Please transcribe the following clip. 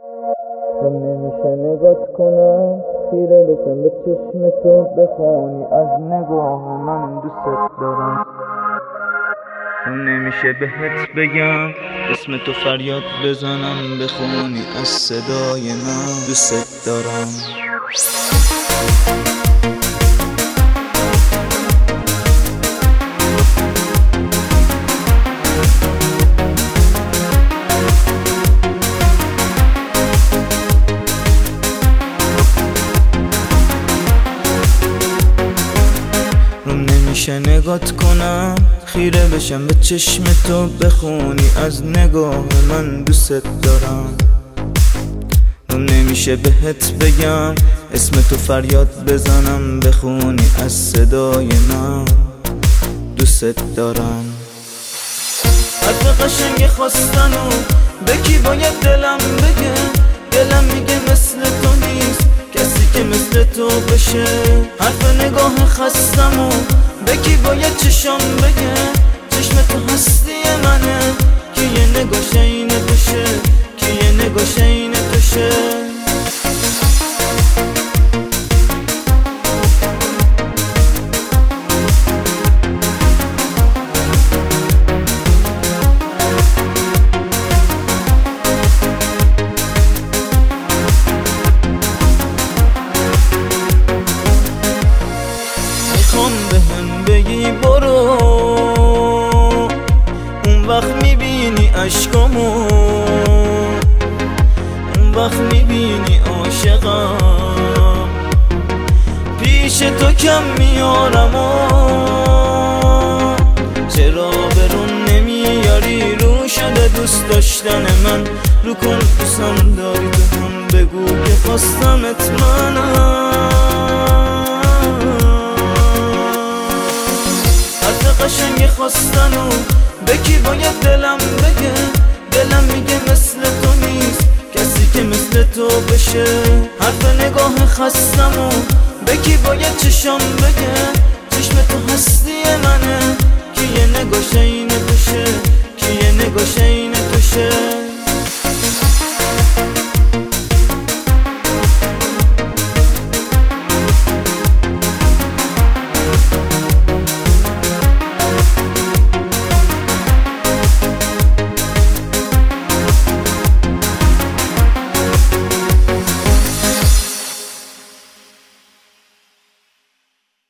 تو نمیشه نگات کنم خیره بشم به چشم تو بخونی از نگاه من دوست دارم. تو نمیشه بهت بگم اسم تو فریاد بزنم بخونی از صدای من دوست دارم. نمیشه نگات کنم خیره بشم به چشم تو بخونی از نگاه من دوست دارم. نمیشه بهت بگم اسم تو فریاد بزنم بخونی از صدای من دوست دارم. حرف قشنگ خواستن و به کی باید دلم بگه؟ دلم میگه مثل تو نیست کسی که مثل تو بشه. حرف نگاه خستم و به کی باید چشم بگه؟ چشم تو هستی منه که یه نگاش این توشه، که یه نگاش این توشه. میخوام بهم بگی برو، اون وقت میبینی عشقامو، اون وقت میبینی عاشقم. پیش تو کم میارم و چرا برون نمیاری؟ رو شده دوست داشتن من، رو کن دوستم داری تو هم بگو که خواستمت منم. قشنگ خواستن و به کی باید دلم بگه؟ دلم میگه مثل تو نیست کسی که مثل تو بشه. حرف نگاه خستم و به کی باید چشم بگه؟ چشم تو هستی منه